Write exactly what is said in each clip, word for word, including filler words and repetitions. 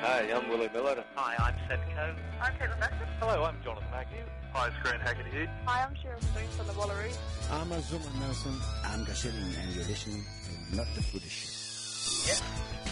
Hi, I'm Willie Miller. Hi, I'm Seth Coe. I'm Caitlin Baxter. Hello, I'm Jonathan Agnew. Hi, it's Grant Hackett. Hi, I'm Sharon Springs from the Wallaroos. I'm Azuma Nelson. I'm Gashilling, and you're listening to Not the Footy Show. Yep.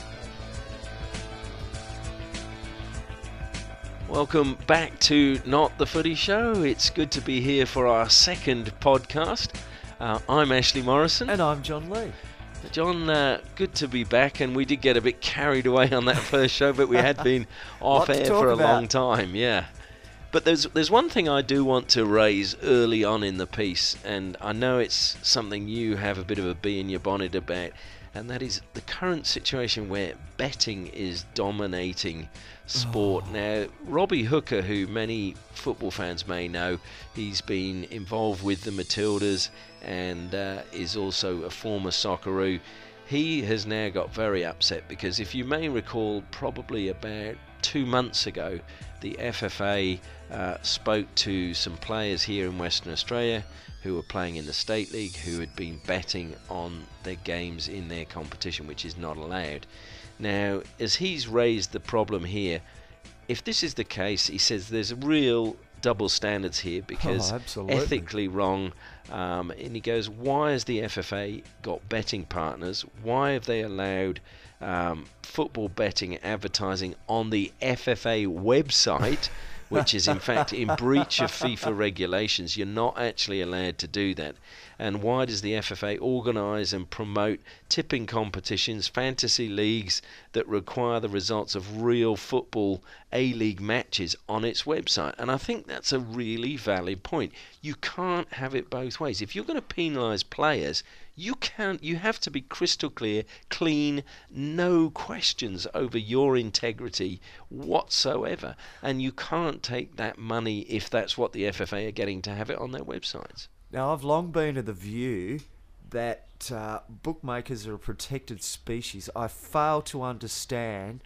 Welcome back to Not the Footy Show. It's good to be here for our second podcast. Uh, I'm Ashley Morrison. And I'm John Lee. John, uh, good to be back, and we did get a bit carried away on that first show, but we had been off air for a about. long time, yeah. But there's there's one thing I do want to raise early on in the piece, and I know it's something you have a bit of a bee in your bonnet about, and that is the current situation where betting is dominating sport. Oh. Now, Robbie Hooker, who many football fans may know, he's been involved with the Matildas and uh, is also a former Socceroo. He has now got very upset because, if you may recall, probably about two months ago, the F F A uh, spoke to some players here in Western Australia who were playing in the State League, who had been betting on their games in their competition, which is not allowed. Now, as he's raised the problem here, if this is the case, he says there's real double standards here because oh, ethically wrong. Um, and he goes, why has the F F A got betting partners? Why have they allowed um, football betting advertising on the F F A website, which is in fact in breach of FIFA regulations? You're not actually allowed to do that. And why does the F F A organise and promote tipping competitions, fantasy leagues that require the results of real football A-League matches on its website? And I think that's a really valid point. You can't have it both ways. If you're going to penalise players, you can't. You have to be crystal clear, clean, no questions over your integrity whatsoever. And you can't take that money, if that's what the F F A are getting, to have it on their websites. Now, I've long been of the view that uh, bookmakers are a protected species. I fail to understand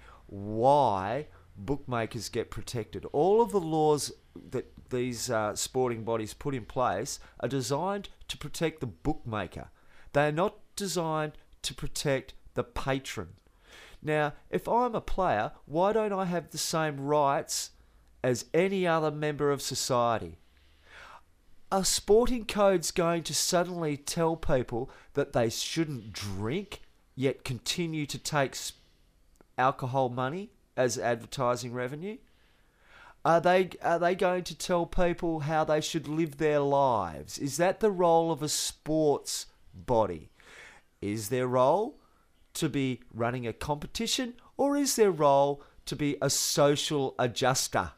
why bookmakers get protected. All of the laws that these uh, sporting bodies put in place are designed to protect the bookmaker. They are not designed to protect the patron. Now, if I'm a player, why don't I have the same rights as any other member of society? Are sporting codes going to suddenly tell people that they shouldn't drink, yet continue to take alcohol money as advertising revenue? Are they are they going to tell people how they should live their lives? Is that the role of a sports body? Is their role to be running a competition, or is their role to be a social adjuster?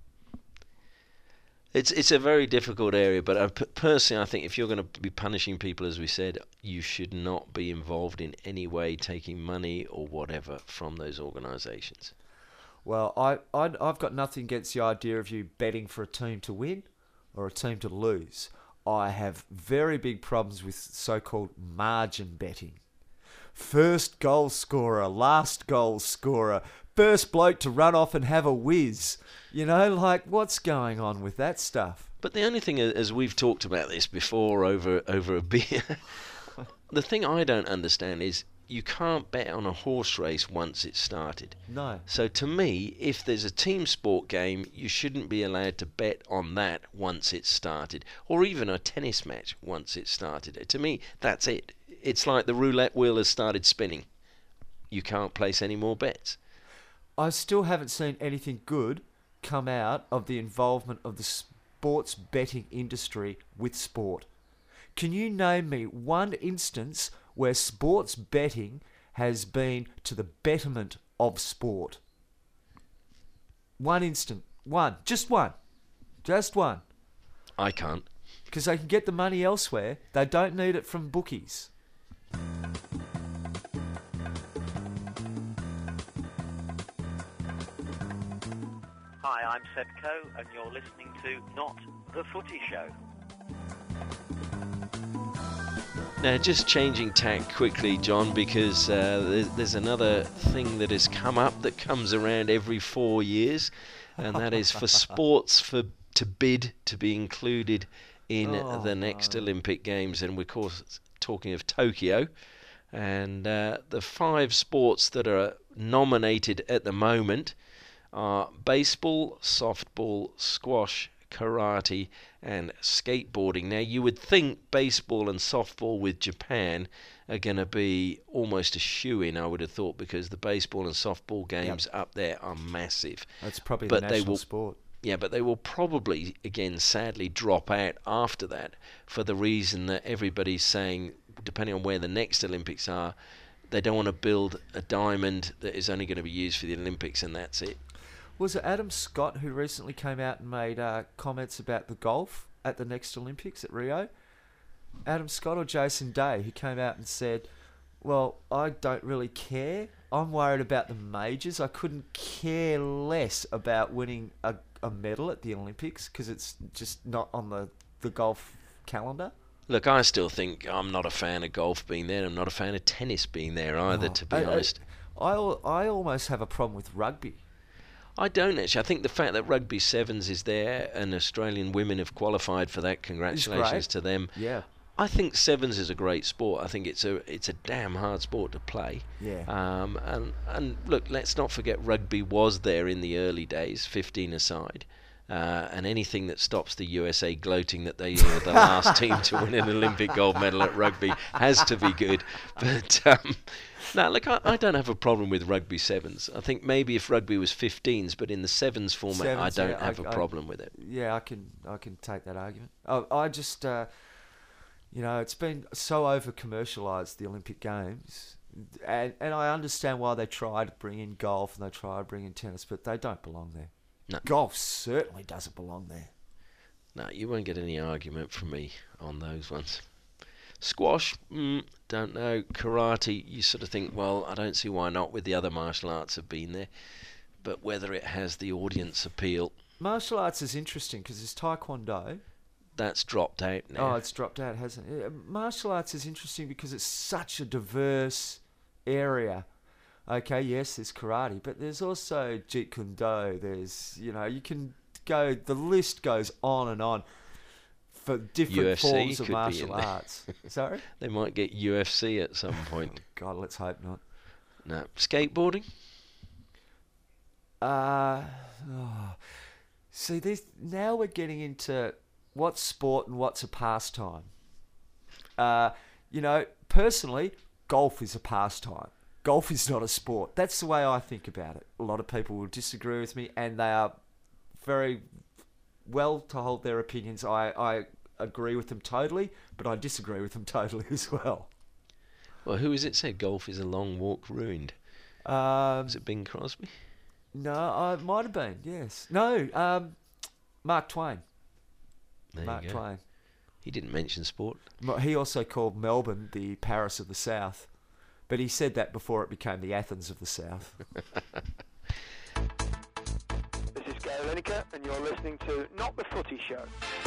It's it's a very difficult area, but I, personally I think if you're going to be punishing people, as we said, you should not be involved in any way taking money or whatever from those organisations. Well, I, I, I've got nothing against the idea of you betting for a team to win or a team to lose. I have very big problems with so-called margin betting. First goal scorer, last goal scorer, first bloke to run off and have a whiz. You know, like, what's going on with that stuff? But the only thing, as we've talked about this before over over a beer, the thing I don't understand is you can't bet on a horse race once it's started. No. So to me, if there's a team sport game, you shouldn't be allowed to bet on that once it's started, or even a tennis match once it's started. To me, that's it. It's like the roulette wheel has started spinning. You can't place any more bets. I still haven't seen anything good come out of the involvement of the sports betting industry with sport. Can you name me one instance where sports betting has been to the betterment of sport? One instant. One. Just one. Just one. I can't. Because they can get the money elsewhere. They don't need it from bookies. Hi, I'm Seth Coe, and you're listening to Not the Footy Show. Now, just changing tack quickly, John, because uh, there's, there's another thing that has come up that comes around every four years, and that is for sports for to bid to be included in oh, the next no. Olympic Games, and we're of course talking of Tokyo. And uh, the five sports that are nominated at the moment are baseball, softball, squash, karate, and skateboarding. Now, you would think baseball and softball with Japan are going to be almost a shoe-in, I would have thought, because the baseball and softball games Yep. up there are massive. That's probably But the they national will- sport. Yeah, but they will probably, again, sadly drop out after that for the reason that everybody's saying, depending on where the next Olympics are, they don't want to build a diamond that is only going to be used for the Olympics, and that's it. Was it Adam Scott who recently came out and made uh, comments about the golf at the next Olympics at Rio? Adam Scott or Jason Day, who came out and said, well, I don't really care. I'm worried about the majors. I couldn't care less about winning a, a medal at the Olympics because it's just not on the, the golf calendar. Look, I still think I'm not a fan of golf being there. I'm not a fan of tennis being there either, Oh, to be I, honest. I, I, I almost have a problem with rugby. I don't actually. I think the fact that Rugby Sevens is there and Australian women have qualified for that, congratulations great. to them. Yeah. I think Sevens is a great sport. I think it's a it's a damn hard sport to play. Yeah. Um, and, and look, let's not forget rugby was there in the early days, fifteen aside. Uh, and anything that stops the U S A gloating that they were the last team to win an Olympic gold medal at rugby has to be good. But um, no, look, I, I don't have a problem with rugby sevens. I think maybe if rugby was fifteens, but in the sevens format, Sevens, I don't yeah, have I- a I- problem with it. Yeah, I can I can take that argument. I, I just, uh, you know, it's been so over commercialised, the Olympic Games, and and I understand why they try to bring in golf and they try to bring in tennis, but they don't belong there. No. Golf certainly doesn't belong there. No, you won't get any argument from me on those ones. Squash, mm, don't know. Karate, you sort of think, well, I don't see why not with the other martial arts have been there. But whether it has the audience appeal, Martial arts is interesting because there's Taekwondo. that's dropped out now. Oh, it's dropped out, hasn't it? Yeah, martial arts is interesting because it's such a diverse area. Okay, yes, there's karate, but there's also Jeet Kune Do. There's, you know, you can go, the list goes on and on for different U F C forms could of be martial in there. arts. Sorry? They might get U F C at some point. God, let's hope not. No. Skateboarding? Uh, oh. See, this, now we're getting into what's sport and what's a pastime. Uh, you know, personally, golf is a pastime. Golf is not a sport. That's the way I think about it. A lot of people will disagree with me, and they are very well to hold their opinions. I, I agree with them totally, but I disagree with them totally as well. Well, who is it said golf is a long walk ruined? Um, Was it Bing Crosby? no, I it might have been, yes. No, um, Mark Twain. There Mark you go. Twain. He didn't mention sport. Mo- He also called Melbourne the Paris of the South. But he said that before it became the Athens of the South. This is Gary Lineker, and you're listening to Not the Footy Show.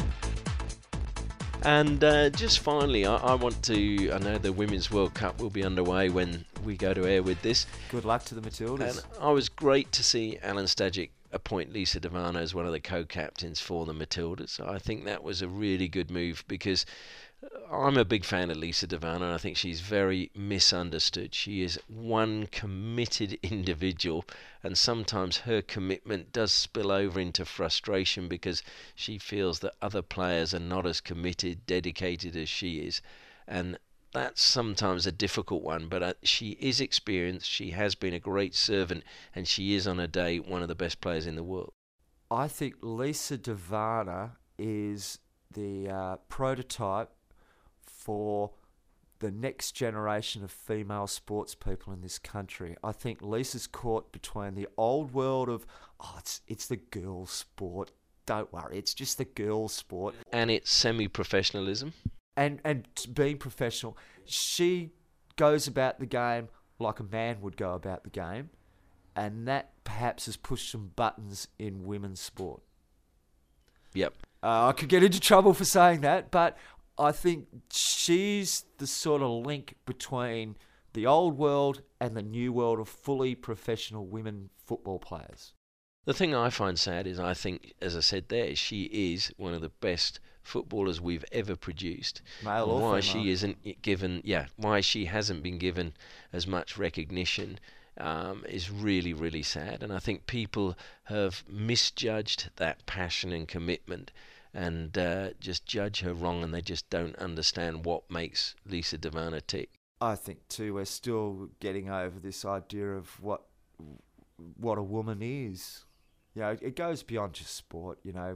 And uh, just finally, I, I want to... I know the Women's World Cup will be underway when we go to air with this. Good luck to the Matildas. And I was great to see Alan Stajic appoint Lisa Devano as one of the co-captains for the Matildas. I think that was a really good move because I'm a big fan of Lisa Devano, and I think she's very misunderstood. She is one committed individual, and sometimes her commitment does spill over into frustration because she feels that other players are not as committed, dedicated as she is. And that's sometimes a difficult one, but uh, she is experienced, she has been a great servant, and she is on a day one of the best players in the world. I think Lisa Devana is the uh, prototype for the next generation of female sports people in this country. I think Lisa's caught between the old world of, oh, it's it's the girls' sport. Don't worry, it's just the girls' sport. And it's semi-professionalism. And and being professional, she goes about the game like a man would go about the game, and that perhaps has pushed some buttons in women's sport. Yep. Uh, I could get into trouble for saying that, but I think she's the sort of link between the old world and the new world of fully professional women football players. The thing I find sad is I think, as I said there, she is one of the best footballers we've ever produced. Male and or why female. she isn't given, yeah, why she hasn't been given as much recognition um, is really, really sad. And I think people have misjudged that passion and commitment, and uh, just judge her wrong, and they just don't understand what makes Lisa De Vanna tick. I think too we're still getting over this idea of what what a woman is. You know, it goes beyond just sport. You know,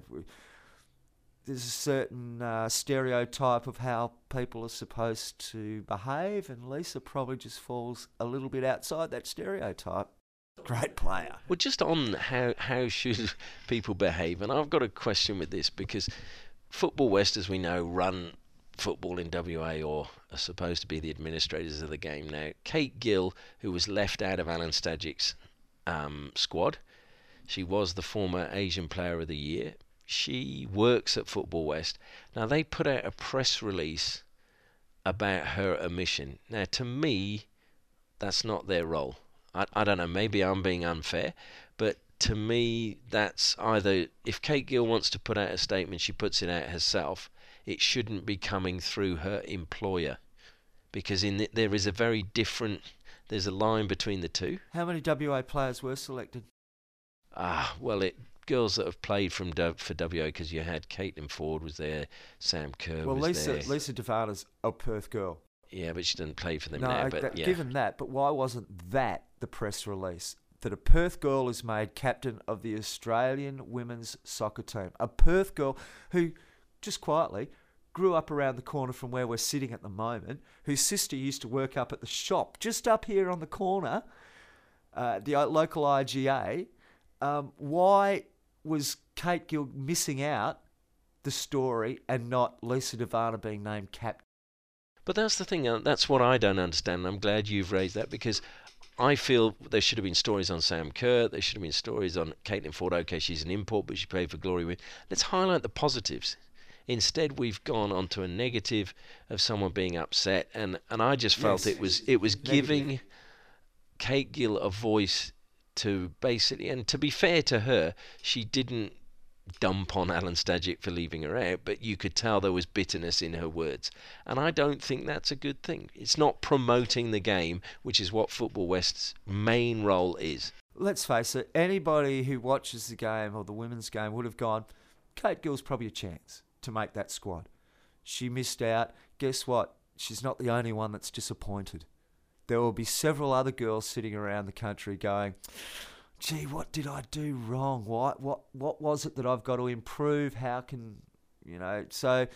there's a certain uh, stereotype of how people are supposed to behave, and Lisa probably just falls a little bit outside that stereotype. Great player. Well, just on how how should people behave, and I've got a question with this, because Football West, as we know, run football in W A, or are supposed to be the administrators of the game now. Kate Gill, who was left out of Alan Stagic's um, squad, she was the former Asian Player of the Year. She works at Football West. Now, they put out a press release about her omission. Now, to me, that's not their role. I, I don't know, maybe I'm being unfair, but to me, that's either, if Kate Gill wants to put out a statement, she puts it out herself. It shouldn't be coming through her employer, because in the, there is a very different, there's a line between the two. How many W A players were selected? Ah, well, it girls that have played from for W A, because you had Caitlin Ford was there, Sam Kerr well, was Lisa, there. Lisa De Vanna's a Perth girl. Yeah, but she doesn't play for them no, now. But that, yeah. given that, but why wasn't that the press release? That a Perth girl is made captain of the Australian women's soccer team. A Perth girl who, just quietly, grew up around the corner from where we're sitting at the moment, whose sister used to work up at the shop just up here on the corner, uh, the local I G A. Um, why was Kate Gill missing out the story and not Lisa De Vanna being named captain? But that's the thing, uh, that's what I don't understand. I'm glad you've raised that, because I feel there should have been stories on Sam Kerr, there should have been stories on Caitlin Ford. Okay, she's an import, but she played for Glory Win. Let's highlight the positives. Instead, we've gone on to a negative of someone being upset, and, and I just felt Yes. it was it was Negative. giving Kate Gill a voice to basically, and to be fair to her, she didn't dump on Alan Stajic for leaving her out, but you could tell there was bitterness in her words, and I don't think that's a good thing. It's not promoting the game, which is what Football West's main role is. Let's face it, anybody who watches the game or the women's game would have gone, Kate Gill's probably a chance to make that squad. She missed out. Guess what? She's not the only one that's disappointed. There will be several other girls sitting around the country going, gee, what did I do wrong? What what what was it that I've got to improve? How can, you know, so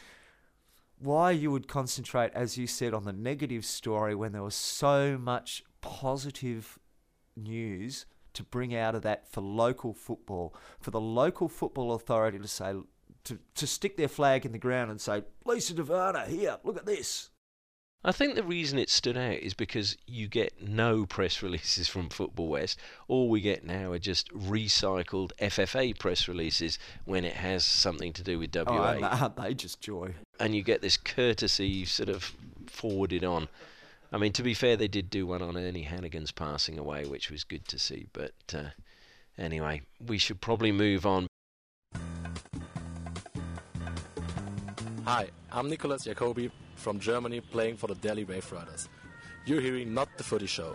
why you would concentrate, as you said, on the negative story when there was so much positive news to bring out of that for local football, for the local football authority to say, to, to stick their flag in the ground and say, Lisa De Vanna, here, look at this. I think the reason it stood out is because you get no press releases from Football West. All we get now are just recycled F F A press releases when it has something to do with W A. Oh, aren't they- aren't they just joy? And you get this courtesy sort of forwarded on. I mean, to be fair, they did do one on Ernie Hannigan's passing away, which was good to see. But uh, anyway, we should probably move on. Hi, I'm Nicholas Jacobi from Germany, playing for the Delhi Wave Riders. You're hearing Not the Footy Show.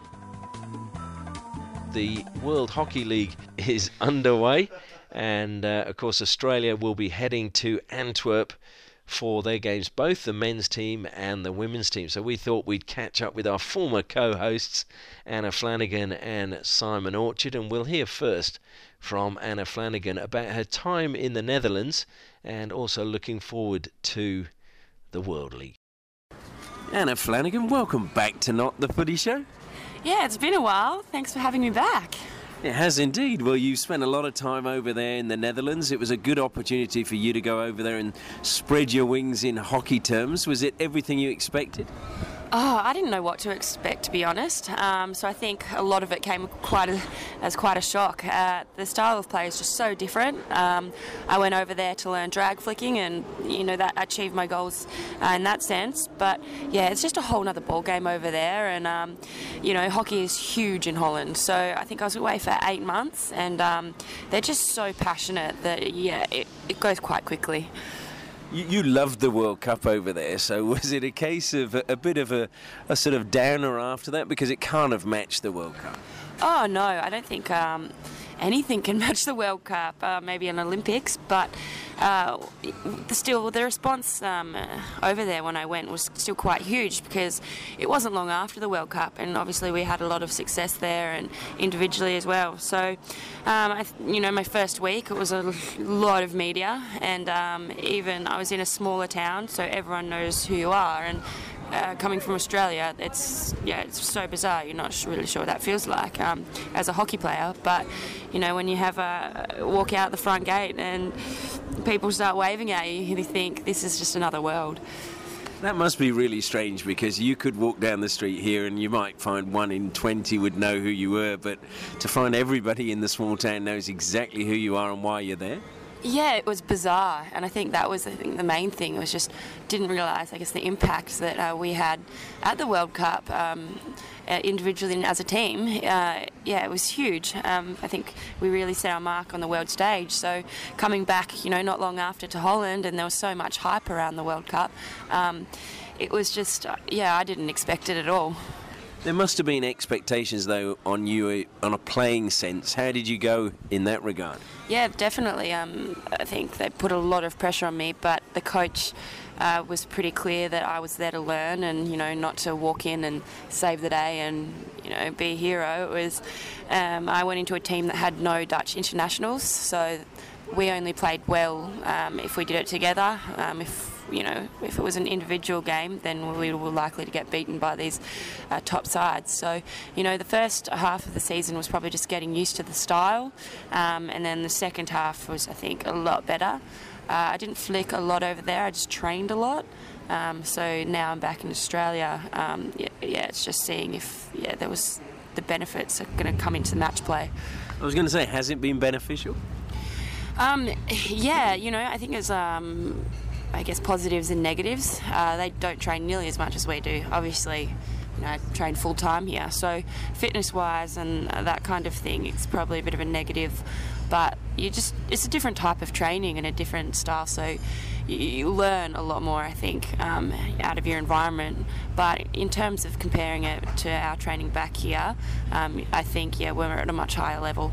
The World Hockey League is underway, and uh, of course Australia will be heading to Antwerp for their games, both the men's team and the women's team. So we thought we'd catch up with our former co-hosts, Anna Flanagan and Simon Orchard, and we'll hear first from Anna Flanagan about her time in the Netherlands and also looking forward to the World League. Anna Flanagan, welcome back to Not the Footy Show. Yeah, it's been a while. Thanks for having me back. It has indeed. Well, you spent a lot of time over there in the Netherlands. It was a good opportunity for you to go over there and spread your wings in hockey terms. Was it everything you expected? Oh, I didn't know what to expect, to be honest. Um, so I think a lot of it came quite a, as quite a shock. Uh, the style of play is just so different. Um, I went over there to learn drag flicking, and you know that achieved my goals uh, in that sense. But yeah, it's just a whole other ball game over there, and um, you know hockey is huge in Holland. So I think I was away for eight months, and um, they're just so passionate that yeah, it, it goes quite quickly. You, you loved the World Cup over there, so was it a case of a, a bit of a, a sort of downer after that? Because it can't have matched the World Cup. Oh, no, I don't think um, anything can match the World Cup, uh, maybe an Olympics, but uh, the, still the response um, over there when I went was still quite huge because it wasn't long after the World Cup, and obviously we had a lot of success there and individually as well. So, um, I, you know, my first week it was a lot of media, and um, even I was in a smaller town, so everyone knows who you are, and Uh, coming from Australia, it's yeah, it's so bizarre. You're not really sure what that feels like um, as a hockey player. But you know, when you have a walk out the front gate and people start waving at you, you think this is just another world. That must be really strange because you could walk down the street here and you might find one in twenty would know who you were, but to find everybody in the small town knows exactly who you are and why you're there. Yeah, it was bizarre, and I think that was I think the main thing. Was just didn't realise, I guess, the impact that uh, we had at the World Cup um, uh, individually and as a team. Uh, yeah, it was huge. Um, I think we really set our mark on the world stage. So coming back, you know, not long after to Holland, and there was so much hype around the World Cup. Um, it was just, uh, yeah, I didn't expect it at all. There must have been expectations, though, on you on a playing sense. How did you go in that regard? Yeah, definitely. Um, I think they put a lot of pressure on me, but the coach uh, was pretty clear that I was there to learn and, you know, not to walk in and save the day and, you know, be a hero. It was, um, I went into a team that had no Dutch internationals, so we only played well um, if we did it together. Um, if You know, if it was an individual game, then we were likely to get beaten by these uh, top sides. So, you know, the first half of the season was probably just getting used to the style, um, and then the second half was, I think, a lot better. Uh, I didn't flick a lot over there. I just trained a lot. Um, so now I'm back in Australia. Um, yeah, yeah, it's just seeing if yeah there was the benefits are going to come into match play. I was going to say, has it been beneficial? Um, yeah, you know, I think it's. Um, I guess positives and negatives. Uh, they don't train nearly as much as we do. Obviously, you know, I train full time here, so fitness-wise and uh, that kind of thing, it's probably a bit of a negative. But you just—it's a different type of training and a different style, so you, you learn a lot more, I think, um, out of your environment. But in terms of comparing it to our training back here, um, I think yeah, we're at a much higher level.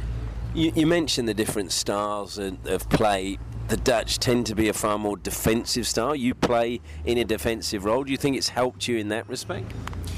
You, you mentioned the different styles of, of play. The Dutch tend to be a far more defensive style. You play in a defensive role. Do you think it's helped you in that respect?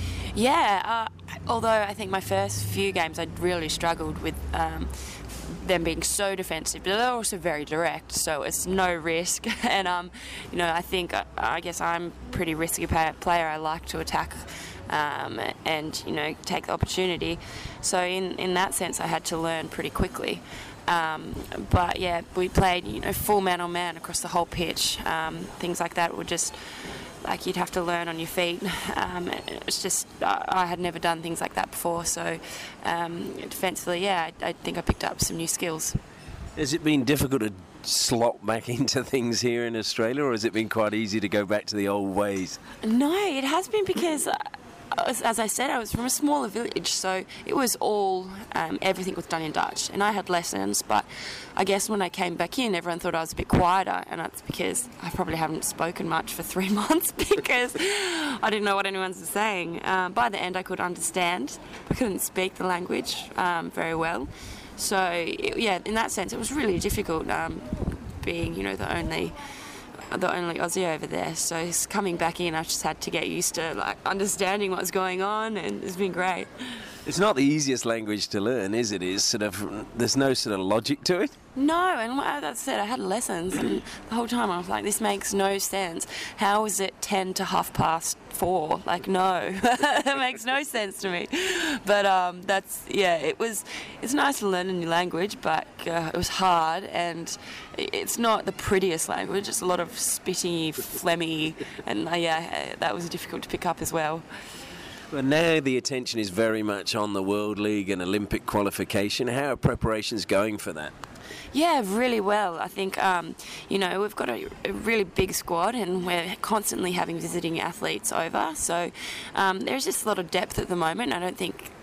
Yeah, uh, although I think my first few games I really struggled with um, them being so defensive, but they're also very direct, so it's no risk. And, um, you know, I think, uh, I guess I'm a pretty risky player. I like to attack um, and, you know, take the opportunity. So in, in that sense, I had to learn pretty quickly. Um, but yeah, we played, you know, full man on man across the whole pitch. Um, things like that were just like you'd have to learn on your feet. Um, it's just I, I had never done things like that before. So um, defensively, yeah, I, I think I picked up some new skills. Has it been difficult to slot back into things here in Australia, or has it been quite easy to go back to the old ways? No, it has been because. Uh, As I said, I was from a smaller village, so it was all, um, everything was done in Dutch, and I had lessons, but I guess when I came back in, everyone thought I was a bit quieter, and that's because I probably haven't spoken much for three months because I didn't know what anyone was saying. Um, by the end, I could understand. I couldn't speak the language um, very well. So, it, yeah, in that sense, it was really difficult um, being, you know, the only... the only Aussie over there, so coming back in I just had to get used to like understanding what's going on, and it's been great. It's not the easiest language to learn, is it? It's sort of, there's no sort of logic to it? No, and as I said, I had lessons, and the whole time I was like, this makes no sense. How is it ten to half past four? Like, no, that makes no sense to me. But um, that's, yeah, it was, it's nice to learn a new language, but uh, it was hard, and it's not the prettiest language. It's a lot of spitty, phlegmy, and uh, yeah, that was difficult to pick up as well. Well, now the attention is very much on the World League and Olympic qualification. How are preparations going for that? Yeah, really well. I think, um, you know, we've got a, a really big squad, and we're constantly having visiting athletes over. So um, there's just a lot of depth at the moment. I don't think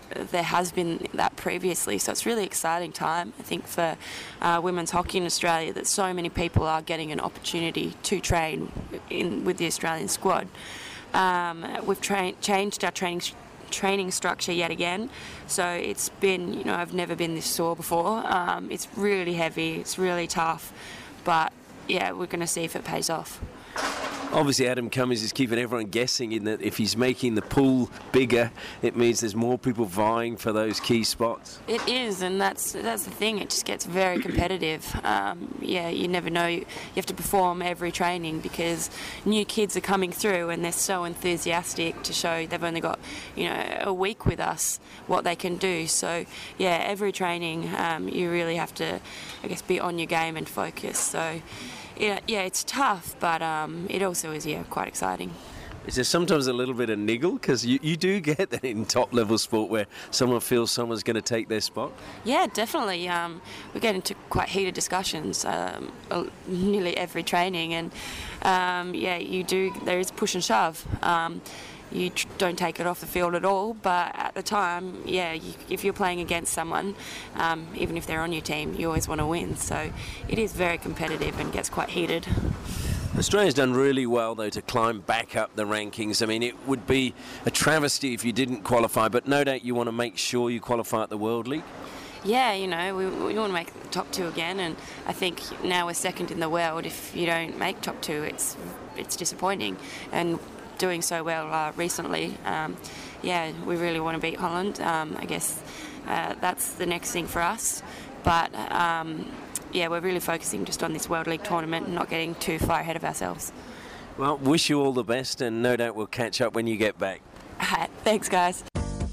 there has been that previously. So it's really exciting time, I think, for uh, women's hockey in Australia, that so many people are getting an opportunity to train in with the Australian squad. Um, we've tra- changed our training training structure yet again, so it's been, you know, I've never been this sore before. Um, it's really heavy, it's really tough, but yeah, we're going to see if it pays off. Obviously, Adam Cummins is keeping everyone guessing in that if he's making the pool bigger, it means there's more people vying for those key spots. It is, and that's that's the thing. It just gets very competitive. Um, yeah, you never know. You have to perform every training because new kids are coming through, and they're so enthusiastic to show they've only got, you know, a week with us, what they can do. So, yeah, every training, um, you really have to, I guess, be on your game and focus. So. Yeah, yeah, it's tough, but um, it also is, yeah, quite exciting. Is there sometimes a little bit of niggle? Because you, you do get that in top-level sport where someone feels someone's going to take their spot? Yeah, definitely. Um, we get into quite heated discussions um, nearly every training, and, um, yeah, you do, there is push and shove. Um, you tr- don't take it off the field at all, but at the time, yeah, you, if you're playing against someone, um, even if they're on your team, you always want to win. So it is very competitive and gets quite heated. Australia's done really well, though, to climb back up the rankings. I mean, it would be a travesty if you didn't qualify, but no doubt you want to make sure you qualify at the World League. Yeah, you know, we, we want to make the top two again, and I think now we're second in the world. If you don't make top two, it's it's disappointing. And doing so well uh, recently, um, yeah, we really want to beat Holland. Um, I guess uh, that's the next thing for us. But um, yeah, we're really focusing just on this World League tournament and not getting too far ahead of ourselves. Well, wish you all the best, and no doubt we'll catch up when you get back. All right, thanks, guys.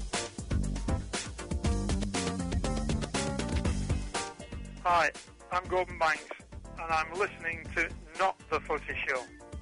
Hi, I'm Gordon Banks, and I'm listening to Not the Footy Show.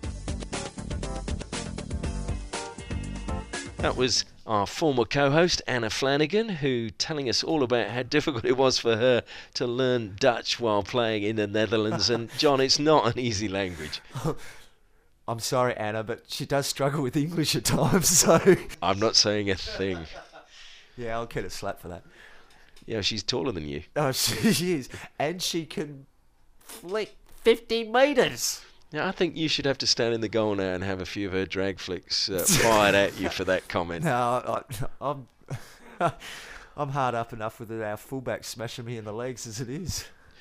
That was our former co-host Anna Flanagan, who telling us all about how difficult it was for her to learn Dutch while playing in the Netherlands. And John, it's not an easy language. I'm sorry, Anna, but she does struggle with English at times, so... I'm not saying a thing. Yeah, I'll get a slap for that. Yeah, she's taller than you. Oh, she is. And she can flick fifty metres. Yeah, I think you should have to stand in the goal now and have a few of her drag flicks uh, fired at you for that comment. No, I, I'm I'm hard up enough with our fullback smashing me in the legs as it is.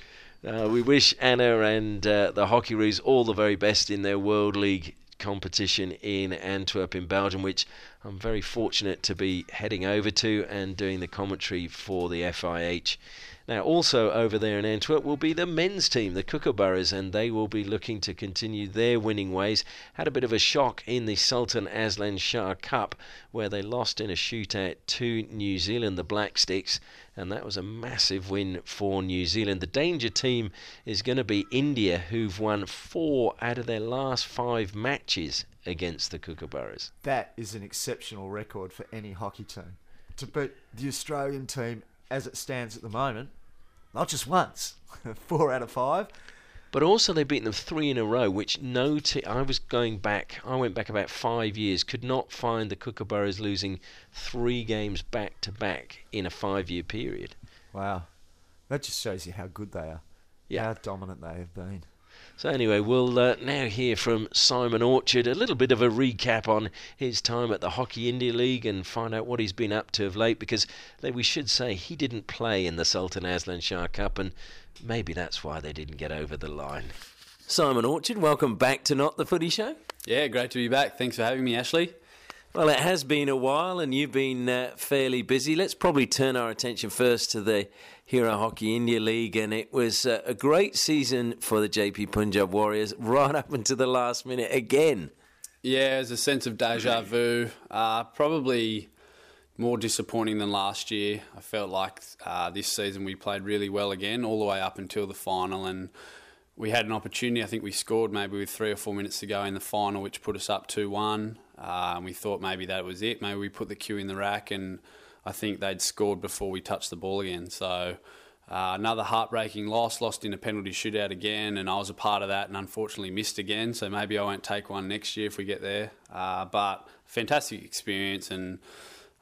Uh, we wish Anna and uh, the Hockeyroos all the very best in their World League competition in Antwerp in Belgium, which I'm very fortunate to be heading over to and doing the commentary for the F I H. Now, also over there in Antwerp will be the men's team, the Kookaburras, and they will be looking to continue their winning ways. Had a bit of a shock in the Sultan Aslan Shah Cup, where they lost in a shootout to New Zealand, the Black Sticks, and that was a massive win for New Zealand. The danger team is going to be India, who've won four out of their last five matches against the Kookaburras. That is an exceptional record for any hockey team. To beat the Australian team as it stands at the moment, not just once, four out of five. But also they've beaten them three in a row, which no te- I was going back, I went back about five years, could not find the Kookaburras losing three games back to back in a five-year period. Wow. That just shows you how good they are, yeah. How dominant they have been. So anyway, we'll uh, now hear from Simon Orchard, a little bit of a recap on his time at the Hockey India League and find out what he's been up to of late, because we should say he didn't play in the Sultan Aslan Shah Cup, and maybe that's why they didn't get over the line. Simon Orchard, welcome back to Not the Footy Show. Yeah, great to be back. Thanks for having me, Ashley. Well, it has been a while and you've been uh, fairly busy. Let's probably turn our attention first to the Hero Hockey India League, and it was uh, a great season for the J P Punjab Warriors right up until the last minute again. Yeah, there's a sense of deja vu. Uh, probably more disappointing than last year. I felt like uh, this season we played really well again, all the way up until the final, and we had an opportunity. I think we scored maybe with three or four minutes to go in the final, which put us up two one. Uh, and we thought maybe that was it. Maybe we put the cue in the rack, and I think they'd scored before we touched the ball again. So uh, another heartbreaking loss, lost in a penalty shootout again, and I was a part of that and unfortunately missed again. So maybe I won't take one next year if we get there. Uh, but fantastic experience, and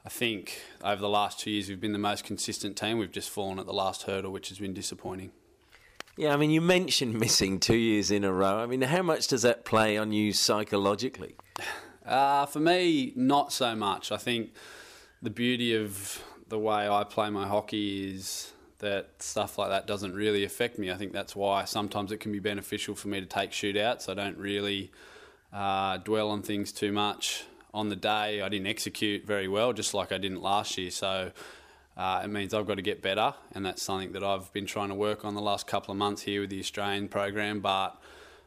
I think over the last two years we've been the most consistent team. We've just fallen at the last hurdle, which has been disappointing. Yeah, I mean, you mentioned missing two years in a row. I mean, how much does that play on you psychologically? Uh, for me, not so much. I think the beauty of the way I play my hockey is that stuff like that doesn't really affect me. I think that's why sometimes it can be beneficial for me to take shootouts. I don't really uh, dwell on things too much. On the day, I didn't execute very well, just like I didn't last year. So uh, it means I've got to get better, and that's something that I've been trying to work on the last couple of months here with the Australian program. But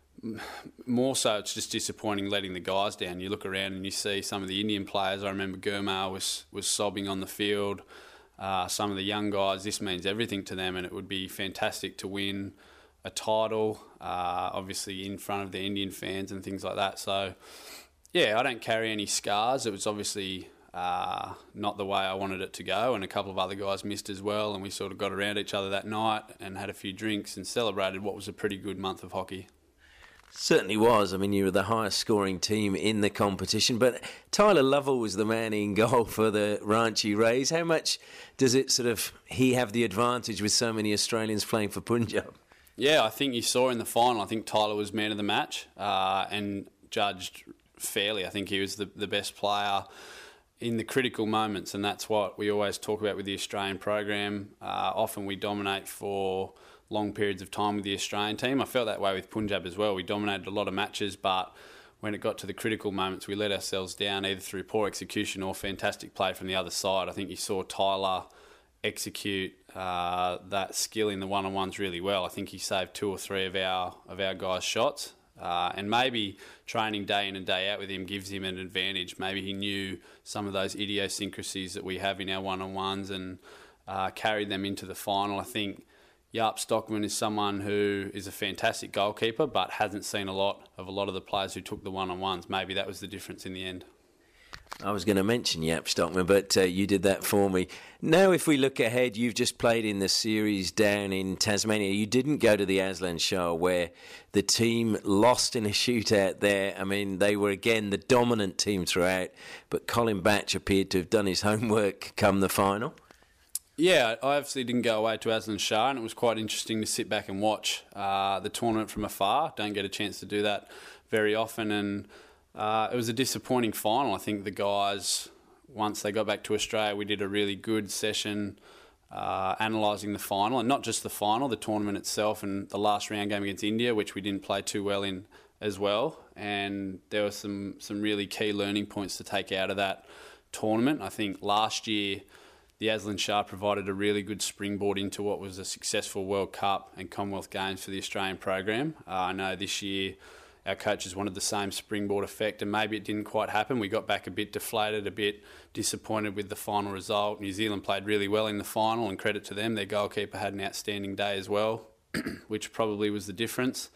more so, it's just disappointing letting the guys down. You look around and you see some of the Indian players. I remember Gurmar was, was sobbing on the field. Uh, some of the young guys, this means everything to them, and it would be fantastic to win a title, uh, obviously in front of the Indian fans and things like that. So, yeah, I don't carry any scars. It was obviously uh, not the way I wanted it to go, and a couple of other guys missed as well, and we sort of got around each other that night and had a few drinks and celebrated what was a pretty good month of hockey. Certainly was. I mean, you were the highest scoring team in the competition, but Tyler Lovell was the man in goal for the Ranchi Rays. How much does it sort of, he have the advantage with so many Australians playing for Punjab? Yeah, I think you saw in the final, I think Tyler was man of the match uh, and judged fairly. I think he was the, the best player in the critical moments, and that's what we always talk about with the Australian program. Uh, often we dominate for long periods of time with the Australian team. I felt that way with Punjab as well. We dominated a lot of matches, but when it got to the critical moments, we let ourselves down either through poor execution or fantastic play from the other side. I think you saw Tyler execute uh, that skill in the one-on-ones really well. I think he saved two or three of our of our guys' shots. Uh, and maybe training day in and day out with him gives him an advantage. Maybe he knew some of those idiosyncrasies that we have in our one-on-ones and uh, carried them into the final. I think Jaap Stockman is someone who is a fantastic goalkeeper but hasn't seen a lot of a lot of the players who took the one-on-ones. Maybe that was the difference in the end. I was going to mention Jaap Stockman, but uh, you did that for me. Now, if we look ahead, you've just played in the series down in Tasmania. You didn't go to the Aslan Shah where the team lost in a shootout there. I mean, they were, again, the dominant team throughout, but Colin Batch appeared to have done his homework come the final. Yeah, I obviously didn't go away to Aslan Shah, and it was quite interesting to sit back and watch uh, the tournament from afar. Don't get a chance to do that very often, and uh, it was a disappointing final. I think the guys, once they got back to Australia, we did a really good session uh, analysing the final, and not just the final, the tournament itself, and the last round game against India, which we didn't play too well in as well. And there were some, some really key learning points to take out of that tournament. I think last year the Aslan Shah provided a really good springboard into what was a successful World Cup and Commonwealth Games for the Australian program. Uh, I know this year our coaches wanted the same springboard effect, and maybe it didn't quite happen. We got back a bit deflated, a bit disappointed with the final result. New Zealand played really well in the final, and credit to them. Their goalkeeper had an outstanding day as well, which probably was the difference.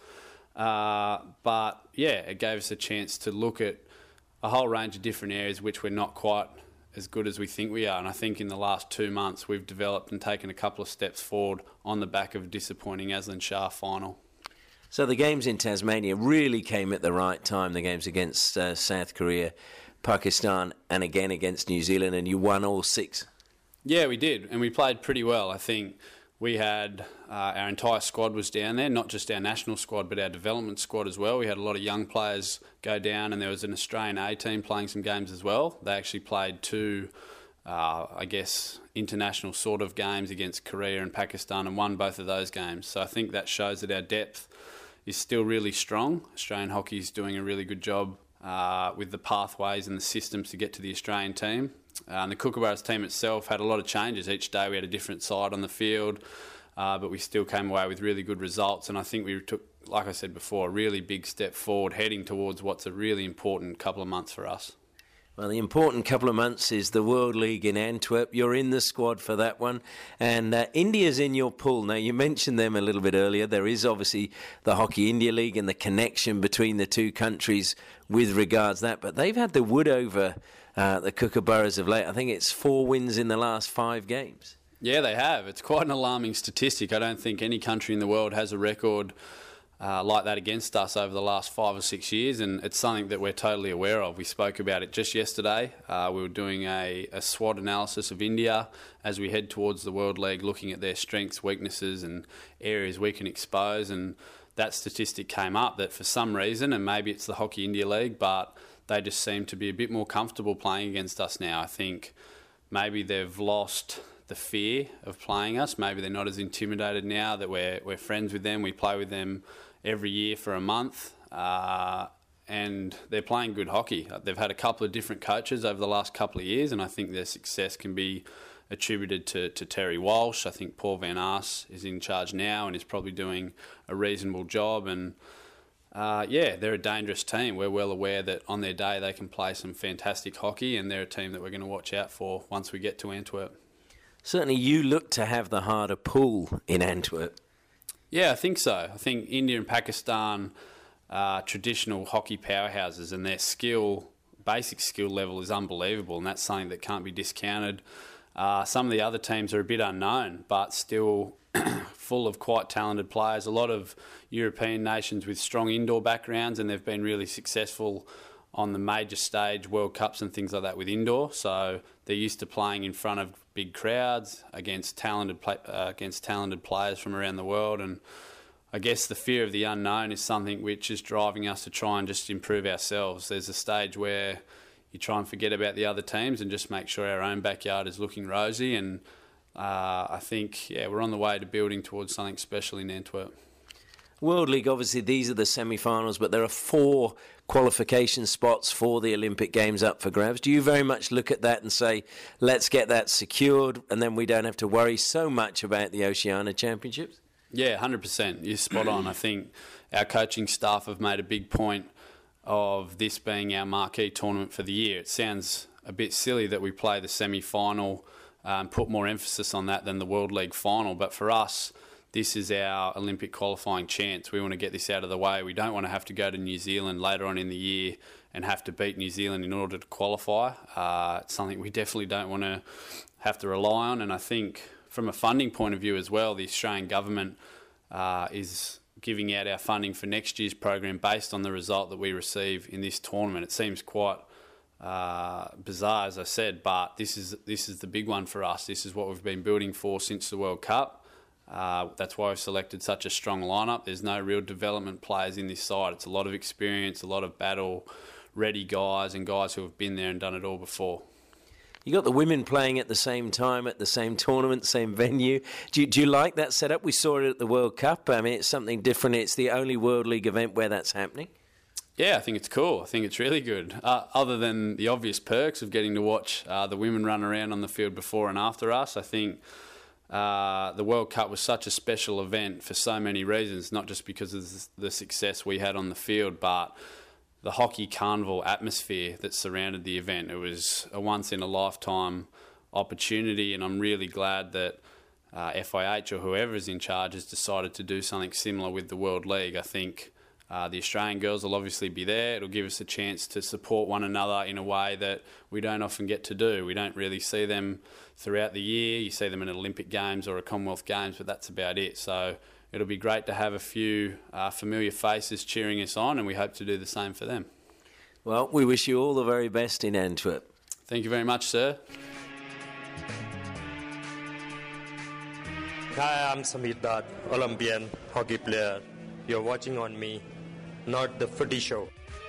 Uh, but, yeah, it gave us a chance to look at a whole range of different areas which we're not quite as good as we think we are. And I think in the last two months we've developed and taken a couple of steps forward on the back of a disappointing Aslan Shah final. So the games in Tasmania really came at the right time, the games against uh, South Korea, Pakistan and again against New Zealand, and you won all six. Yeah, we did, and we played pretty well. I think we had, uh, our entire squad was down there, not just our national squad, but our development squad as well. We had a lot of young players go down, and there was an Australian A team playing some games as well. They actually played two, uh, I guess, international sort of games against Korea and Pakistan and won both of those games. So I think that shows that our depth is still really strong. Australian hockey is doing a really good job uh, with the pathways and the systems to get to the Australian team. Uh, and the Kookaburras team itself had a lot of changes. Each day we had a different side on the field, uh, but we still came away with really good results. And I think we took, like I said before, a really big step forward heading towards what's a really important couple of months for us. Well, the important couple of months is the World League in Antwerp. You're in the squad for that one. And uh, India's in your pool. Now, you mentioned them a little bit earlier. There is obviously the Hockey India League and the connection between the two countries with regards to that. But they've had the wood over uh, the Kookaburras of late. I think it's four wins in the last five games. Yeah, they have. It's quite an alarming statistic. I don't think any country in the world has a record uh, like that against us over the last five or six years, and it's something that we're totally aware of. We spoke about it just yesterday. Uh, we were doing a, a SWOT analysis of India as we head towards the World League, looking at their strengths, weaknesses and areas we can expose, and that statistic came up that for some reason, and maybe it's the Hockey India League, but they just seem to be a bit more comfortable playing against us now. I think maybe they've lost the fear of playing us. Maybe they're not as intimidated now that we're we're friends with them. We play with them every year for a month, uh, and they're playing good hockey. They've had a couple of different coaches over the last couple of years, and I think their success can be attributed to, to Terry Walsh. I think Paul Van Aers is in charge now and is probably doing a reasonable job. And uh, yeah, they're a dangerous team. We're well aware that on their day they can play some fantastic hockey, and they're a team that we're going to watch out for once we get to Antwerp. Certainly you look to have the harder pool in Antwerp. Yeah, I think so. I think India and Pakistan are traditional hockey powerhouses, and their skill, basic skill level is unbelievable, and that's something that can't be discounted. Uh, some of the other teams are a bit unknown, but still full of quite talented players. A lot of European nations with strong indoor backgrounds, and they've been really successful on the major stage, World Cups and things like that with indoor. So they're used to playing in front of big crowds against talented play, uh, against talented players from around the world. And I guess the fear of the unknown is something which is driving us to try and just improve ourselves. There's a stage where you try and forget about the other teams and just make sure our own backyard is looking rosy. And uh, I think, yeah, we're on the way to building towards something special in Antwerp. World League, obviously, these are the semi-finals, but there are four qualification spots for the Olympic Games up for grabs. Do you very much look at that and say, let's get that secured, and then we don't have to worry so much about the Oceania Championships? Yeah, one hundred percent. You're spot on. I think our coaching staff have made a big point of this being our marquee tournament for the year. It sounds a bit silly that we play the semi-final and um, put more emphasis on that than the World League final, but for us, this is our Olympic qualifying chance. We want to get this out of the way. We don't want to have to go to New Zealand later on in the year and have to beat New Zealand in order to qualify. Uh, it's something we definitely don't want to have to rely on. And I think from a funding point of view as well, the Australian government uh, is giving out our funding for next year's program based on the result that we receive in this tournament. It seems quite uh, bizarre, as I said, but this is this is the big one for us. This is what we've been building for since the World Cup. Uh, that's why we've selected such a strong lineup. There's no real development players in this side. It's a lot of experience, a lot of battle-ready guys and guys who have been there and done it all before. You got the women playing at the same time, at the same tournament, same venue. Do you, do you like that setup? We saw it at the World Cup. I mean, it's something different. It's the only World League event where that's happening. Yeah, I think it's cool. I think it's really good. Uh, other than the obvious perks of getting to watch uh, the women run around on the field before and after us, I think Uh, the World Cup was such a special event for so many reasons, not just because of the success we had on the field, but the hockey carnival atmosphere that surrounded the event. It was a once-in-a-lifetime opportunity, and I'm really glad that uh, F I H or whoever is in charge has decided to do something similar with the World League. I think uh, the Australian girls will obviously be there. It'll give us a chance to support one another in a way that we don't often get to do. We don't really see them throughout the year. You see them in Olympic Games or a Commonwealth Games, but that's about it. So it'll be great to have a few uh, familiar faces cheering us on, and we hope to do the same for them. Well, we wish you all the very best in Antwerp. Thank you very much, sir. Hi, I'm Samir Dad, Olympian hockey player. You're watching on me, Not the Footy Show.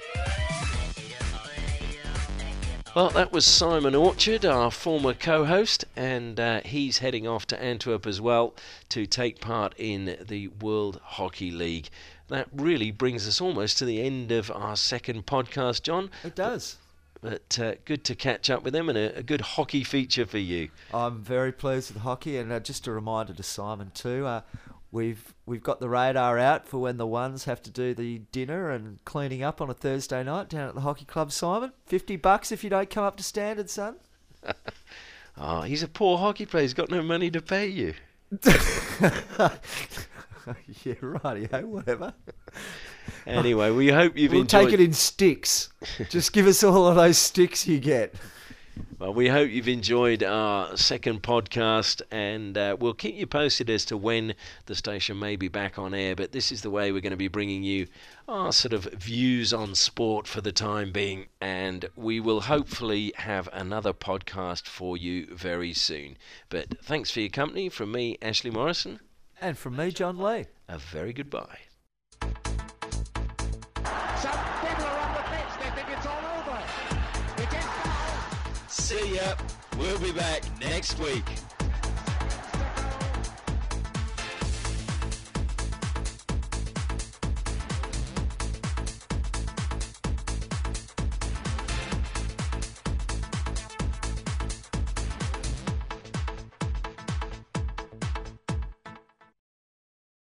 Well, that was Simon Orchard, our former co-host, and uh, he's heading off to Antwerp as well to take part in the World Hockey League. That really brings us almost to the end of our second podcast, John. It does. But uh, good to catch up with them, and a, a good hockey feature for you. I'm very pleased with hockey, and uh, just a reminder to Simon too, uh, We've we've got the radar out for when the ones have to do the dinner and cleaning up on a Thursday night down at the hockey club, Simon. Fifty bucks if you don't come up to standard, son. Oh, he's a poor hockey player. He's got no money to pay you. Yeah, rightio, whatever. Anyway, we hope you've we'll enjoyed... We'll take it in sticks. Just give us all of those sticks you get. Well, we hope you've enjoyed our second podcast, and uh, we'll keep you posted as to when the station may be back on air, but this is the way we're going to be bringing you our sort of views on sport for the time being, and we will hopefully have another podcast for you very soon. But thanks for your company from me, Ashley Morrison. And from me, John Lee. A very goodbye. Some people are on the pitch, they think it's all over. It is foul. See ya. We'll be back next week.